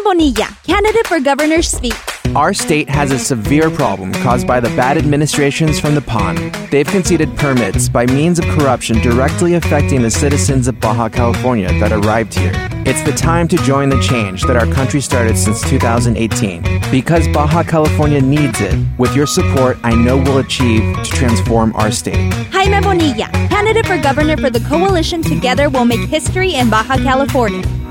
Bonilla, candidate for governor, speaks. Our state has a severe problem caused by the bad administrations from the PAN. They've conceded permits by means of corruption directly affecting the citizens of Baja California that arrived here. It's the time to join the change that our country started since 2018. Because Baja California needs it, with your support, I know we'll achieve to transform our state. Jaime Bonilla, candidate for governor for the coalition Together We'll Make History in Baja California.